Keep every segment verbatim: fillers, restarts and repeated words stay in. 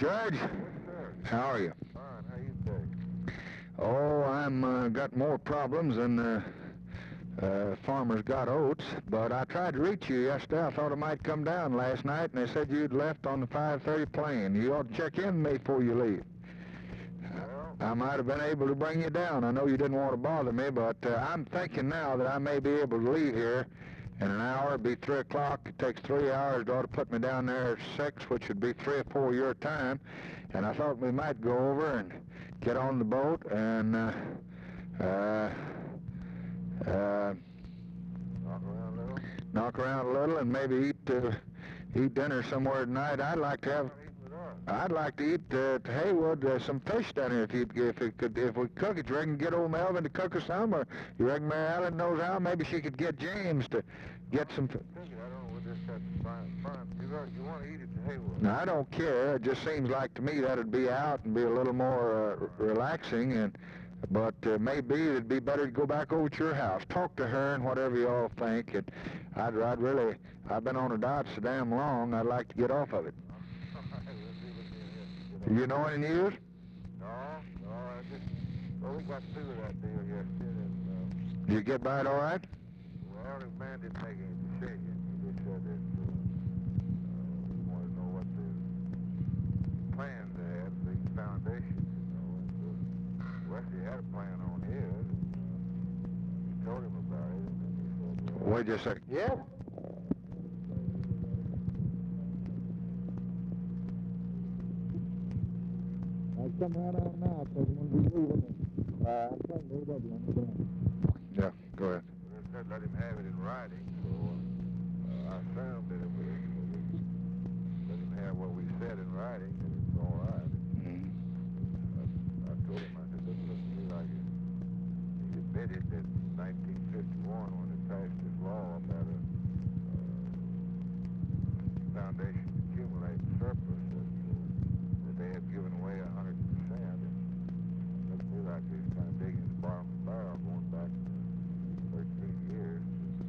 Judge, Yes, sir. how are you? Fine. How you doing? Oh, I'm uh, got more problems than uh, uh, farmers got oats, but I tried to reach you yesterday. I thought I might come down last night, and they said you'd left on the five thirty plane. You ought to check in with me before you leave. Well, I might have been able to bring you down. I know you didn't want to bother me, but uh, I'm thinking now that I may be able to leave here in an hour. It'd be three o'clock. It takes three hours. It ought to put me down there at six, which would be three or four your time. And I thought we might go over and get on the boat and uh, uh, uh, knock around a little. knock around a little and maybe eat uh, eat dinner somewhere tonight. I'd like to have. What eating with us? I'd like to eat uh, at Haywood uh, some fish down here if you if it could if we cook it. You reckon get old Melvin to cook us some, or you reckon Mary Ellen knows how? Maybe she could get James to get some. I don't know. We'll just have to find. find. You, got, you want to eat at the Haywood? Now, I don't care. It just seems like to me that'd be out and be a little more uh, relaxing. And but uh, maybe it'd be better to go back over to your house, talk to her, and whatever you all think. And I'd I'd really I've been on a diet so damn long. I'd like to get off of it. All right, we'll see what we can get. You know any news? No, no. I just well, we got through with that deal yesterday, and uh, Did you get by it all right? well, the man didn't make any decision. He just said that uh, uh, we wanted to know what the plans they had for the foundation, you know. And uh, Wesley had a plan on his, and uh, he told him about it, and then he said, well, Wait just a second. Yep. I'll come right on now, because when we leave it, uh, I'm trying to leave up Yeah, go ahead. They said let him have it in writing, so uh, I assumed that if we let him have what we said in writing, that it's all right. Mm-hmm. I, I told him, I said, this looks to me like it. He admitted that in nineteen fifty-one, when they passed this law about a uh, foundation accumulating surplus, that, uh, that they had given away a hundred percent. It looked to me like they was kind of digging at the bottom of the barrel going back thirteen years.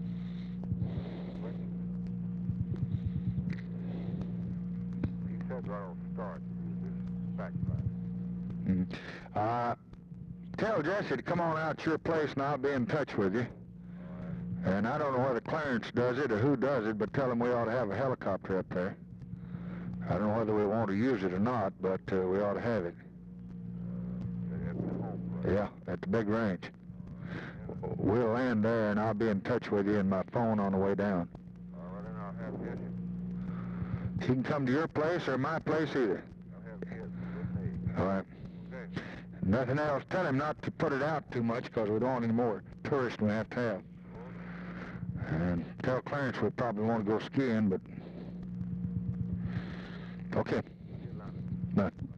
He said right off the start that he was just fact finding. Mm-hmm. Uh, tell Jesse to come on out to your place and I'll be in touch with you. And I don't know whether Clarence does it or who does it, but tell him we ought to have a helicopter up there. I don't know whether we want to use it or not, but uh, we ought to have it. Uh, at the home place. Yeah, at the big range. We'll land there and I'll be in touch with you in my phone on the way down. All right, then I'll have Jesse. He can come to your place or my place either. I'll have Jesse with me. All right. Okay. Nothing else. Tell him not to put it out too much because we don't want any more tourists we have to have. And tell Clarence we probably want to go skiing, but... Okay. See you later. Bye.